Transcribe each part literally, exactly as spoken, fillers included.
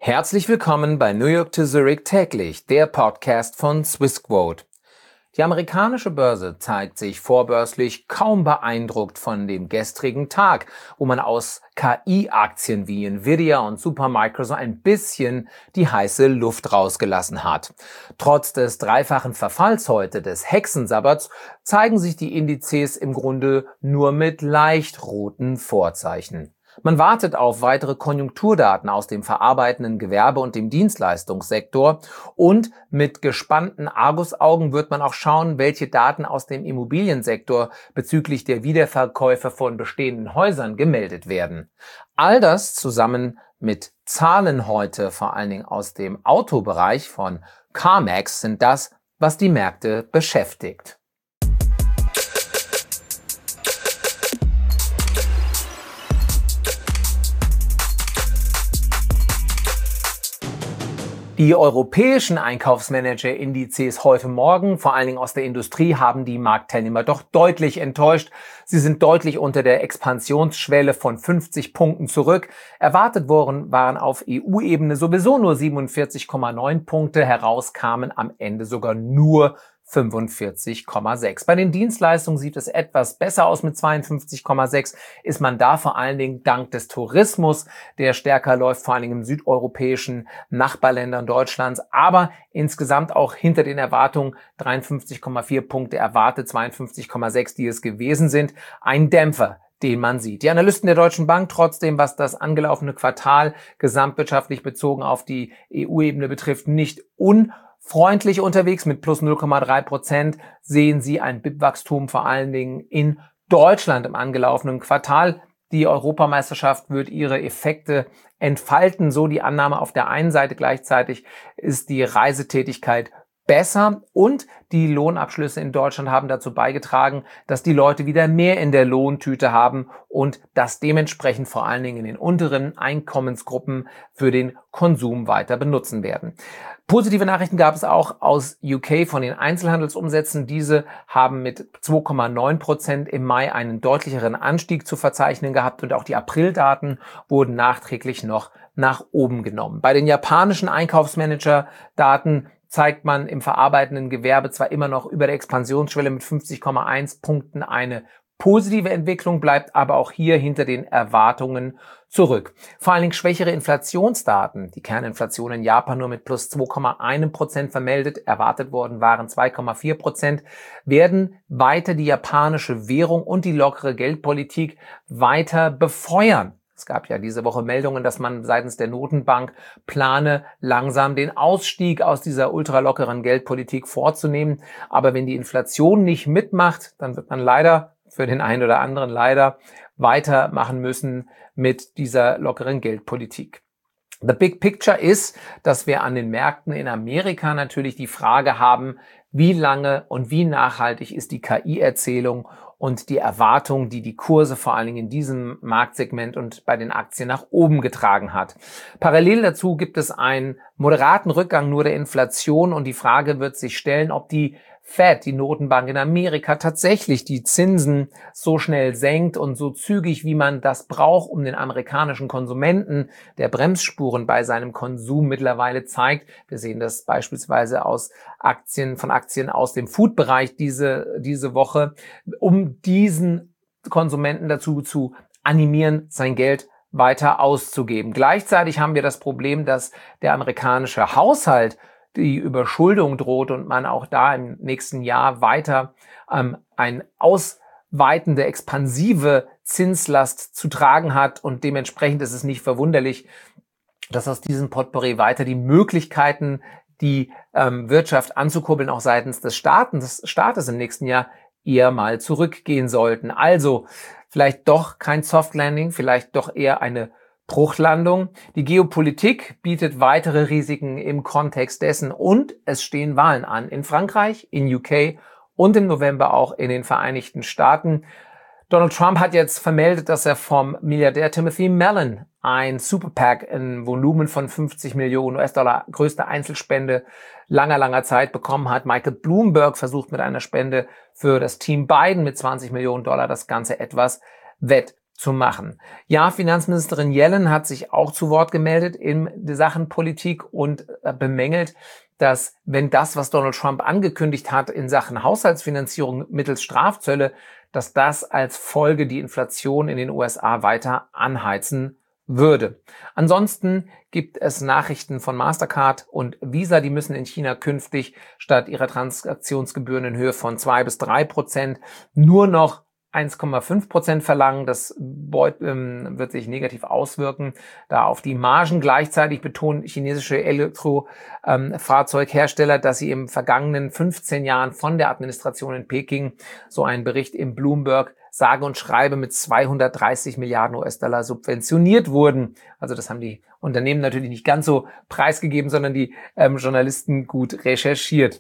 Herzlich willkommen bei New York to Zurich täglich, der Podcast von Swissquote. Die amerikanische Börse zeigt sich vorbörslich kaum beeindruckt von dem gestrigen Tag, wo man aus K I-Aktien wie Nvidia und Supermicro so ein bisschen die heiße Luft rausgelassen hat. Trotz des dreifachen Verfalls heute des Hexensabberts zeigen sich die Indizes im Grunde nur mit leicht roten Vorzeichen. Man wartet auf weitere Konjunkturdaten aus dem verarbeitenden Gewerbe und dem Dienstleistungssektor und mit gespannten Argusaugen wird man auch schauen, welche Daten aus dem Immobiliensektor bezüglich der Wiederverkäufe von bestehenden Häusern gemeldet werden. All das zusammen mit Zahlen heute, vor allen Dingen aus dem Autobereich von CarMax, sind das, was die Märkte beschäftigt. Die europäischen Einkaufsmanager-Indizes heute Morgen, vor allen Dingen aus der Industrie, haben die Marktteilnehmer doch deutlich enttäuscht. Sie sind deutlich unter der Expansionsschwelle von fünfzig Punkten zurück. Erwartet worden waren auf E U-Ebene sowieso nur siebenundvierzig Komma neun Punkte, herauskamen am Ende sogar nur fünfundvierzig Komma sechs. Bei den Dienstleistungen sieht es etwas besser aus mit zweiundfünfzig Komma sechs. Ist man da vor allen Dingen dank des Tourismus, der stärker läuft, vor allen Dingen im südeuropäischen Nachbarländern Deutschlands, aber insgesamt auch hinter den Erwartungen dreiundfünfzig Komma vier Punkte erwartet, zweiundfünfzig Komma sechs, die es gewesen sind. Ein Dämpfer, den man sieht. Die Analysten der Deutschen Bank trotzdem, was das angelaufene Quartal gesamtwirtschaftlich bezogen auf die E U-Ebene betrifft, nicht un freundlich unterwegs mit plus null Komma drei Prozent, sehen Sie ein B I P-Wachstum vor allen Dingen in Deutschland im angelaufenen Quartal. Die Europameisterschaft wird ihre Effekte entfalten, so die Annahme auf der einen Seite. Gleichzeitig ist die Reisetätigkeit besser und die Lohnabschlüsse in Deutschland haben dazu beigetragen, dass die Leute wieder mehr in der Lohntüte haben und das dementsprechend vor allen Dingen in den unteren Einkommensgruppen für den Konsum weiter benutzen werden. Positive Nachrichten gab es auch aus U K von den Einzelhandelsumsätzen. Diese haben mit zwei Komma neun Prozent im Mai einen deutlicheren Anstieg zu verzeichnen gehabt und auch die Aprildaten wurden nachträglich noch nach oben genommen. Bei den japanischen Einkaufsmanager-Daten zeigt man im verarbeitenden Gewerbe zwar immer noch über der Expansionsschwelle mit fünfzig Komma eins Punkten eine positive Entwicklung, bleibt aber auch hier hinter den Erwartungen zurück. Vor allen Dingen schwächere Inflationsdaten, die Kerninflation in Japan nur mit plus zwei Komma eins Prozent vermeldet, erwartet worden waren zwei Komma vier Prozent, werden weiter die japanische Währung und die lockere Geldpolitik weiter befeuern. Es gab ja diese Woche Meldungen, dass man seitens der Notenbank plane, langsam den Ausstieg aus dieser ultralockeren Geldpolitik vorzunehmen. Aber wenn die Inflation nicht mitmacht, dann wird man leider, für den einen oder anderen leider, weitermachen müssen mit dieser lockeren Geldpolitik. The big picture ist, dass wir an den Märkten in Amerika natürlich die Frage haben, wie lange und wie nachhaltig ist die K I-Erzählung und die Erwartung, die die Kurse vor allen Dingen in diesem Marktsegment und bei den Aktien nach oben getragen hat. Parallel dazu gibt es einen moderaten Rückgang nur der Inflation und die Frage wird sich stellen, ob die Fed, die Notenbank in Amerika, tatsächlich die Zinsen so schnell senkt und so zügig, wie man das braucht, um den amerikanischen Konsumenten, der Bremsspuren bei seinem Konsum mittlerweile zeigt. Wir sehen das beispielsweise aus Aktien, von Aktien aus dem Food-Bereich diese, diese Woche, um diesen Konsumenten dazu zu animieren, sein Geld weiter auszugeben. Gleichzeitig haben wir das Problem, dass der amerikanische Haushalt die Überschuldung droht und man auch da im nächsten Jahr weiter ähm, ein ausweitende, expansive Zinslast zu tragen hat und dementsprechend ist es nicht verwunderlich, dass aus diesem Potpourri weiter die Möglichkeiten, die ähm, Wirtschaft anzukurbeln, auch seitens des Staates, des Staates im nächsten Jahr eher mal zurückgehen sollten. Also vielleicht doch kein Soft Landing, vielleicht doch eher eine Bruchlandung. Die Geopolitik bietet weitere Risiken im Kontext dessen und es stehen Wahlen an in Frankreich, in U K und im November auch in den Vereinigten Staaten. Donald Trump hat jetzt vermeldet, dass er vom Milliardär Timothy Mellon ein Super PAC in Volumen von fünfzig Millionen U S-Dollar, größte Einzelspende langer, langer Zeit bekommen hat. Michael Bloomberg versucht mit einer Spende für das Team Biden mit zwanzig Millionen Dollar das Ganze etwas wett zu machen. Ja, Finanzministerin Yellen hat sich auch zu Wort gemeldet in Sachen Politik und bemängelt, dass wenn das, was Donald Trump angekündigt hat in Sachen Haushaltsfinanzierung mittels Strafzölle, dass das als Folge die Inflation in den U S A weiter anheizen würde. Ansonsten gibt es Nachrichten von Mastercard und Visa, die müssen in China künftig statt ihrer Transaktionsgebühren in Höhe von zwei bis drei Prozent nur noch eins Komma fünf Prozent verlangen. Das ähm, wird sich negativ auswirken, da auf die Margen. Gleichzeitig betonen chinesische Elektrofahrzeuhersteller, ähm, dass sie im vergangenen fünfzehn Jahren von der Administration in Peking, so ein Bericht im Bloomberg, sage und schreibe mit zweihundertdreißig Milliarden U S-Dollar subventioniert wurden. Also das haben die Unternehmen natürlich nicht ganz so preisgegeben, sondern die ähm, Journalisten gut recherchiert.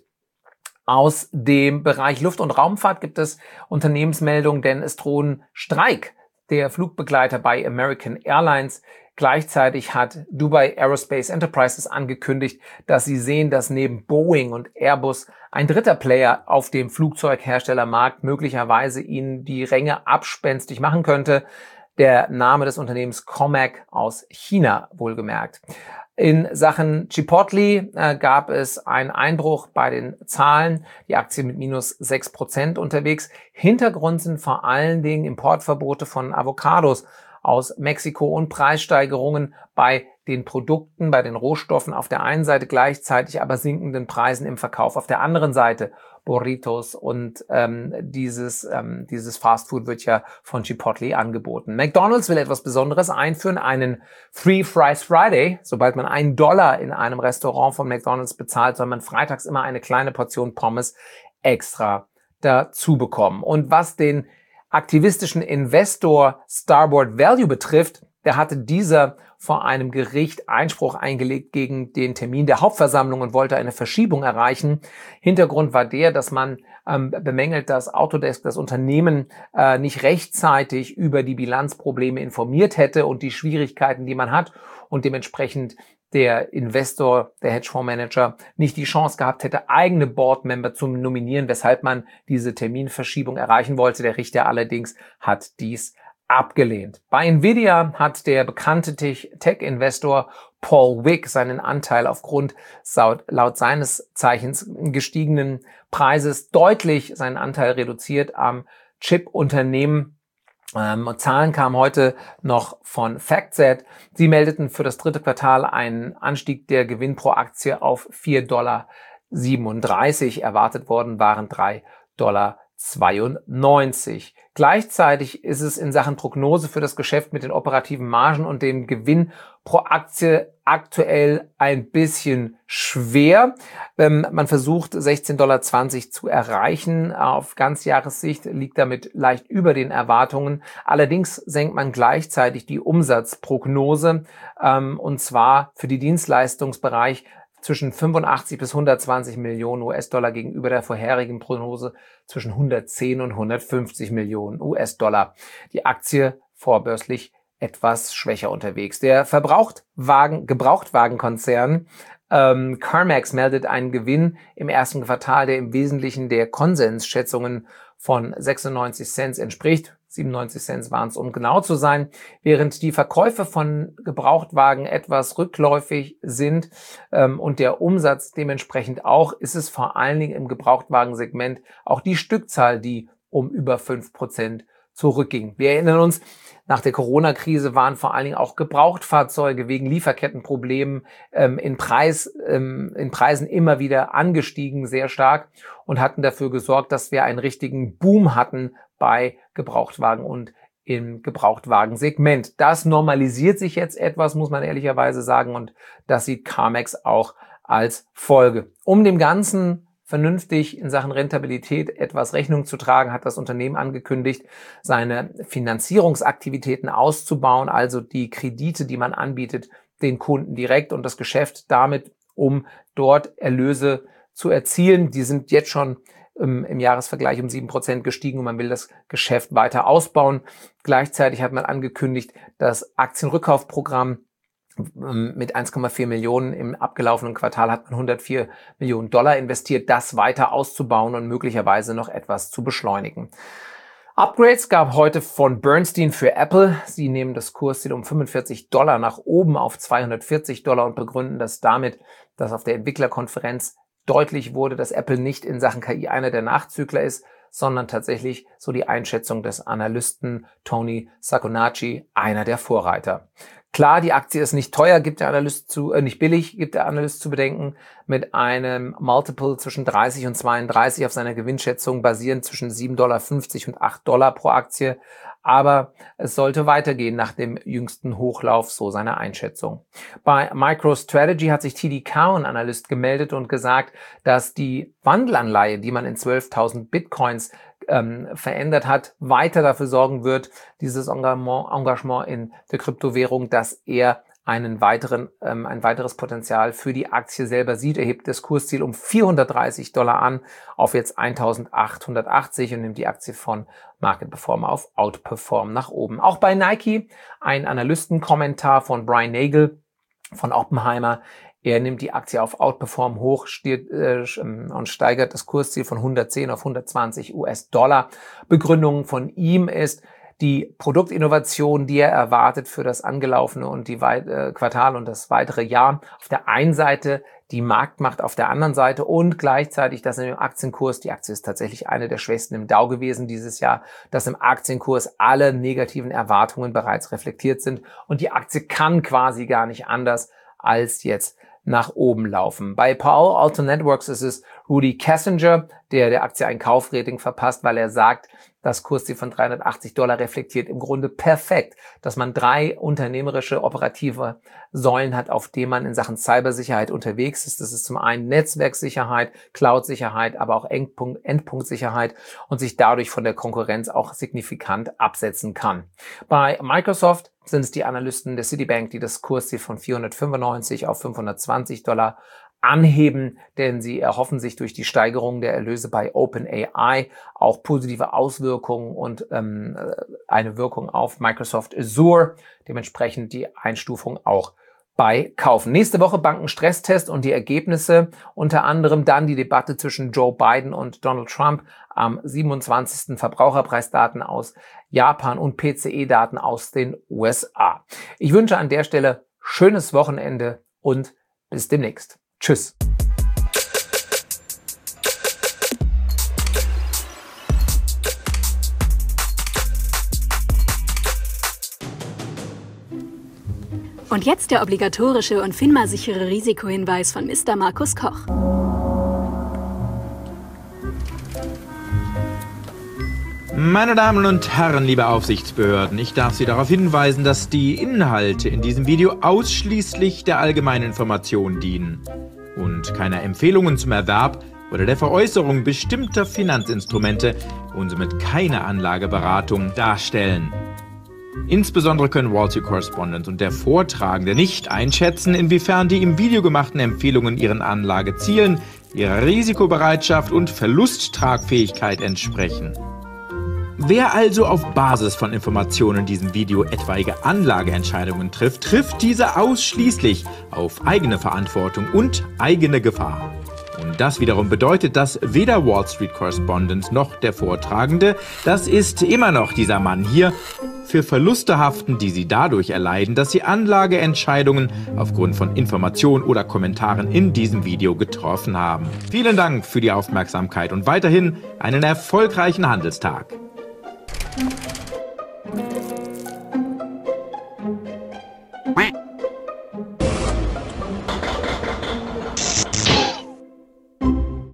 Aus dem Bereich Luft- und Raumfahrt gibt es Unternehmensmeldungen, denn es drohen Streik der Flugbegleiter bei American Airlines. Gleichzeitig hat Dubai Aerospace Enterprises angekündigt, dass sie sehen, dass neben Boeing und Airbus ein dritter Player auf dem Flugzeugherstellermarkt möglicherweise ihnen die Ränge abspenstig machen könnte. Der Name des Unternehmens Comac aus China, wohlgemerkt. In Sachen Chipotle äh, gab es einen Einbruch bei den Zahlen, die Aktie mit minus sechs Prozent unterwegs. Hintergrund sind vor allen Dingen Importverbote von Avocados aus Mexiko und Preissteigerungen bei den Produkten, bei den Rohstoffen auf der einen Seite, gleichzeitig aber sinkenden Preisen im Verkauf auf der anderen Seite. Burritos und ähm, dieses, ähm, dieses Fastfood wird ja von Chipotle angeboten. McDonald's will etwas Besonderes einführen, einen Free Fries Friday. Sobald man einen Dollar in einem Restaurant von McDonald's bezahlt, soll man freitags immer eine kleine Portion Pommes extra dazu bekommen. Und was den aktivistischen Investor Starboard Value betrifft, der hatte dieser vor einem Gericht Einspruch eingelegt gegen den Termin der Hauptversammlung und wollte eine Verschiebung erreichen. Hintergrund war der, dass man ähm, bemängelt, dass Autodesk das Unternehmen äh, nicht rechtzeitig über die Bilanzprobleme informiert hätte und die Schwierigkeiten, die man hat, und dementsprechend der Investor, der Hedgefondsmanager, nicht die Chance gehabt hätte, eigene Boardmember zu nominieren, weshalb man diese Terminverschiebung erreichen wollte. Der Richter allerdings hat dies abgelehnt. Bei Nvidia hat der bekannte Tech-Investor Paul Wick seinen Anteil aufgrund laut seines Zeichens gestiegenen Preises deutlich seinen Anteil reduziert am Chip-Unternehmen. Ähm, Zahlen kamen heute noch von FactSet. Sie meldeten für das dritte Quartal einen Anstieg der Gewinn pro Aktie auf vier Komma siebenunddreißig Dollar. Erwartet worden waren drei Komma zweiundneunzig Dollar. Gleichzeitig ist es in Sachen Prognose für das Geschäft mit den operativen Margen und dem Gewinn pro Aktie aktuell ein bisschen schwer. Ähm, man versucht sechzehn Komma zwanzig Dollar zu erreichen. Auf Ganzjahressicht liegt damit leicht über den Erwartungen. Allerdings senkt man gleichzeitig die Umsatzprognose, ähm, und zwar für die Dienstleistungsbereich zwischen fünfundachtzig bis hundertzwanzig Millionen U S-Dollar gegenüber der vorherigen Prognose zwischen hundertzehn und hundertfünfzig Millionen U S-Dollar. Die Aktie vorbörslich etwas schwächer unterwegs. Der Verbrauchtwagen, Gebrauchtwagenkonzern ähm, CarMax meldet einen Gewinn im ersten Quartal, der im Wesentlichen der Konsensschätzungen von sechsundneunzig Cent entspricht. siebenundneunzig Cent waren es, um genau zu sein. Während die Verkäufe von Gebrauchtwagen etwas rückläufig sind ähm, und der Umsatz dementsprechend auch, ist es vor allen Dingen im Gebrauchtwagensegment auch die Stückzahl, die um über fünf Prozent zurückging. Wir erinnern uns, nach der Corona-Krise waren vor allen Dingen auch Gebrauchtfahrzeuge wegen Lieferkettenproblemen ähm, in, Preis, ähm, in Preisen immer wieder angestiegen, sehr stark, und hatten dafür gesorgt, dass wir einen richtigen Boom hatten bei Gebrauchtwagen und im Gebrauchtwagensegment. Das normalisiert sich jetzt etwas, muss man ehrlicherweise sagen, und das sieht CarMax auch als Folge. Um dem Ganzen vernünftig in Sachen Rentabilität etwas Rechnung zu tragen, hat das Unternehmen angekündigt, seine Finanzierungsaktivitäten auszubauen, also die Kredite, die man anbietet, den Kunden direkt und das Geschäft damit, um dort Erlöse zu erzielen. Die sind jetzt schon ähm, im Jahresvergleich um sieben Prozent gestiegen und man will das Geschäft weiter ausbauen. Gleichzeitig hat man angekündigt, das Aktienrückkaufprogramm mit eins Komma vier Millionen im abgelaufenen Quartal hat man hundertvier Millionen Dollar investiert, das weiter auszubauen und möglicherweise noch etwas zu beschleunigen. Upgrades gab heute von Bernstein für Apple. Sie nehmen das Kursziel um fünfundvierzig Dollar nach oben auf zweihundertvierzig Dollar und begründen das damit, dass auf der Entwicklerkonferenz deutlich wurde, dass Apple nicht in Sachen K I einer der Nachzügler ist, sondern tatsächlich, so die Einschätzung des Analysten Tony Sacconaggi, einer der Vorreiter. Klar, die Aktie ist nicht teuer, gibt der Analyst zu, äh, nicht billig, gibt der Analyst zu bedenken, mit einem Multiple zwischen dreißig und zweiunddreißig auf seiner Gewinnschätzung basierend zwischen sieben Komma fünfzig Dollar und acht Dollar pro Aktie. Aber es sollte weitergehen nach dem jüngsten Hochlauf, so seine Einschätzung. Bei MicroStrategy hat sich T D Cowen, Analyst, gemeldet und gesagt, dass die Wandelanleihe, die man in zwölftausend Bitcoins ähm, verändert hat, weiter dafür sorgen wird, dieses Engagement, Engagement in der Kryptowährung, dass er einen weiteren, ähm, ein weiteres Potenzial für die Aktie selber sieht. Er hebt das Kursziel um vierhundertdreißig Dollar an auf jetzt eintausendachthundertachtzig und nimmt die Aktie von Market Performer auf Outperform nach oben. Auch bei Nike ein Analystenkommentar von Brian Nagel von Oppenheimer. Er nimmt die Aktie auf Outperform hoch stiert, äh, und steigert das Kursziel von hundertzehn auf hundertzwanzig US-Dollar. Begründung von ihm ist die Produktinnovation, die er erwartet für das angelaufene und die äh, Quartal und das weitere Jahr. Auf der einen Seite die Marktmacht, auf der anderen Seite und gleichzeitig das im Aktienkurs. Die Aktie ist tatsächlich eine der schwächsten im Dow gewesen dieses Jahr, dass im Aktienkurs alle negativen Erwartungen bereits reflektiert sind und die Aktie kann quasi gar nicht anders als jetzt nach oben laufen. Bei Palo Alto Networks ist es Rudy Kessinger, der der Aktie ein Kaufrating verpasst, weil er sagt, das Kursziel von dreihundertachtzig Dollar reflektiert im Grunde perfekt, dass man drei unternehmerische operative Säulen hat, auf denen man in Sachen Cybersicherheit unterwegs ist. Das ist zum einen Netzwerksicherheit, Cloud-Sicherheit, aber auch Endpunkt, Endpunktsicherheit und sich dadurch von der Konkurrenz auch signifikant absetzen kann. Bei Microsoft sind es die Analysten der Citibank, die das Kursziel von vierhundertfünfundneunzig auf fünfhundertzwanzig Dollar anheben, denn sie erhoffen sich durch die Steigerung der Erlöse bei OpenAI auch positive Auswirkungen und ähm, eine Wirkung auf Microsoft Azure, dementsprechend die Einstufung auch bei Kaufen. Nächste Woche Bankenstresstest und die Ergebnisse, unter anderem dann die Debatte zwischen Joe Biden und Donald Trump am siebenundzwanzigsten Verbraucherpreisdaten aus Japan und P C E-Daten aus den U S A. Ich wünsche an der Stelle schönes Wochenende und bis demnächst. Tschüss. Und jetzt der obligatorische und FINMA-sichere Risikohinweis von Mister Markus Koch. Meine Damen und Herren, liebe Aufsichtsbehörden, ich darf Sie darauf hinweisen, dass die Inhalte in diesem Video ausschließlich der allgemeinen Information dienen und keine Empfehlungen zum Erwerb oder der Veräußerung bestimmter Finanzinstrumente und somit keine Anlageberatung darstellen. Insbesondere können Wall Street Correspondent und der Vortragende nicht einschätzen, inwiefern die im Video gemachten Empfehlungen ihren Anlagezielen, ihrer Risikobereitschaft und Verlusttragfähigkeit entsprechen. Wer also auf Basis von Informationen in diesem Video etwaige Anlageentscheidungen trifft, trifft diese ausschließlich auf eigene Verantwortung und eigene Gefahr. Und das wiederum bedeutet, dass weder Wall Street Correspondent noch der Vortragende, das ist immer noch dieser Mann hier, für Verluste haften, die sie dadurch erleiden, dass sie Anlageentscheidungen aufgrund von Informationen oder Kommentaren in diesem Video getroffen haben. Vielen Dank für die Aufmerksamkeit und weiterhin einen erfolgreichen Handelstag.